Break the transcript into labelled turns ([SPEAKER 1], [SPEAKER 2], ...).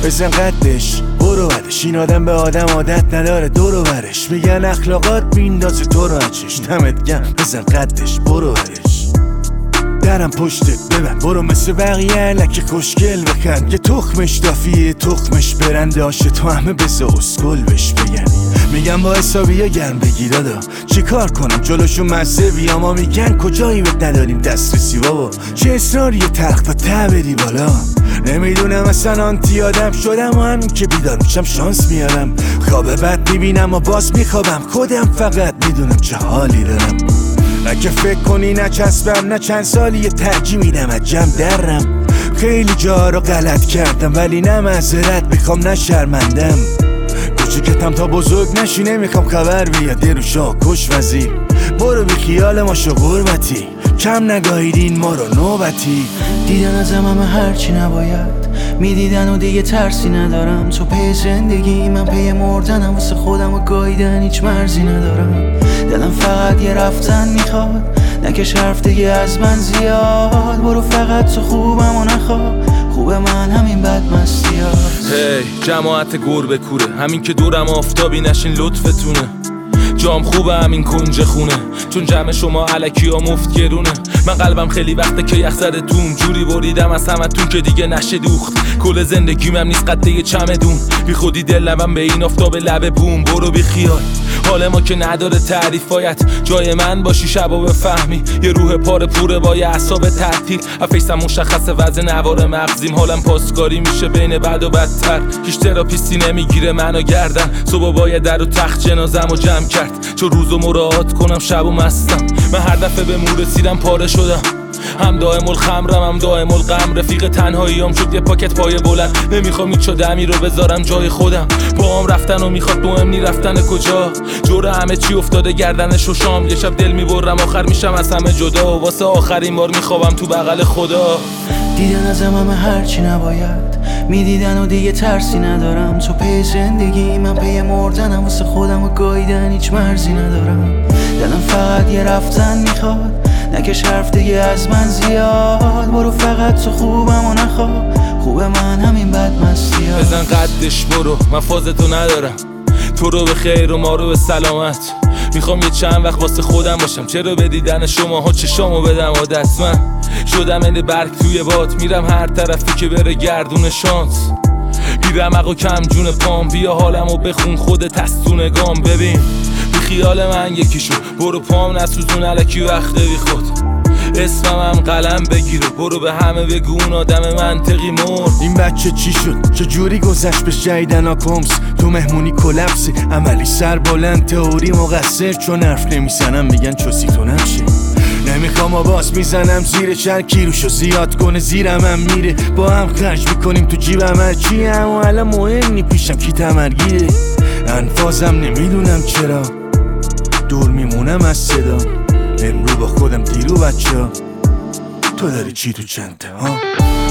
[SPEAKER 1] بزن قدش برو برش، این آدم به آدم عادت نداره دورو برش. میگن اخلاقات میندازه تو رو اچش، دمت گرم بزن قدش برو برش. درم پشتت ببن برو مثل بقیه لکه خوشگل بکن که تخمش دافیه تخمش برنده آشه تو همه بزا اسکل بش بگن. میگم با حسابی ها گرم بگی دادا چی کار کنم جلوشون مزه بیام. ما میگن کجایی بهت نداریم دسترسی بابا، چه اصراری تخت تا ته بری بالا. نمیدونم اصلا آنتی آدم شدم و همین که بیدار میشم شانس میارم. خواب بد میبینم و باز میخوابم، خودم فقط میدونم چه حالی دارم. اگه فکر کنی نچسبم نه چند سالی ترجیح میدم از جمع درم. خیلی جا رو غلط کردم ولی نه معذرت میخوام نه شرمندم. کوچیکتم تا بزرگ نشی نمیخوام خبر بیاد دروشا کش وزیر. برو بی خیال ما شو غربتی، کم نگاهیدین ما رو نوبتی.
[SPEAKER 2] دیدن ازم همه هرچی نباید میدیدن و دیگه ترسی ندارم. تو پی زندگی من پی مردنم، واسه خودم و گاییدن هیچ مرزی ندارم. دلم فقط یه رفتن میخواد، نکش حرف دیگه از من زیاد. برو فقط تو خوبم و نخواه خوب من همین بد مستیاست.
[SPEAKER 3] هی جماعت گربه کوره، همین که دورم آفتابی نشین لطفتونه. جام خوبه همین کنج خونه، چون جمع شما علکی ها مفت گرونه. من قلبم خیلی وقته که یخ زده توم، جوری بریدم از همتون که دیگه نشه دوخت. کل زندگیم هم نیست قد یه چمدون، بی خودی دل لبم به این آفتاب لب بوم. برو بی خیال حال ما که نداره تعریف، باید جای من باشی شبا بفهمی. یه روح پاره پوره با یه اعصاب تعطیل، افیسم مشخصه وزن نوار مغزیم. حالم پاسکاری میشه بین بد و بدتر، هیچ تراپیستی نمیگیره منو گردن. صبح باید در و تخت جنازم و جمع کرد، چون روزو مراعات کنم شب و مستم. من هر دفعه به مور رسیدم پاره شدم، هم دائم الخمرم هم دائم الغم. رفیق تنهاییام شد یه پاکت پای بلند، نمیخوام هیچ دمی رو بذارم جای خودم. با هم رفتن و میخواد مهم نی رفتن کجا، جور همه چی افتاده گردنش و شام. یه شب دل میبرم آخر میشم از همه جدا، واسه آخرین بار میخوابم تو بغل خدا.
[SPEAKER 2] دیدن ازم همه هرچی نباید میدیدن و دیگه ترسی ندارم. تو پی زندگی من پی مردنم، واسه خودم و گاییدن هیچ مرزی ندارم. دلم فقط یه رفتن میخواد، نکش حرف دیگه از من زیاد. برو فقط تو خوبم و نخواه خوب من همین بد مستیاست.
[SPEAKER 3] بزن قدش برو من فازتو ندارم، تو رو به خیر و ما رو به سلامت. میخوام یه چند وقت واسه خودم باشم، چرا به دیدن شماها چشامو بدم عادت. من شدم این برگ توی باد، میرم هر طرفی که بره گردون شانس. بیرمق و کم جون پام، بیا حالمو بخون خودت از تو نگام. ببین بی خیال من یکیشو، برو پام نسوزون الکی وقت بی خود. اسمم هم قلم بگیر و برو به همه بگو اون آدم منطقی مرد.
[SPEAKER 1] این بچه چی شد چه جوری گذشت به شیدن آکومس؟ تو مهمونی کلپسی عملی سر بلند، تئوری مقصر چون حرف نمیزنم میگن چوسی تو نمشی. نمیخوام آواز میزنم زیر چند کیلوشو زیاد کنه زیرم هم میره. با هم خرج میکنیم تو جیبم هرچی، اما الان مهم نی پیشم کی تمرگیره. انفازم نمیدونم چرا دور میمونم از صدا. امرو با خودم دیرو بچه ها، تو داری چی تو چنته ها؟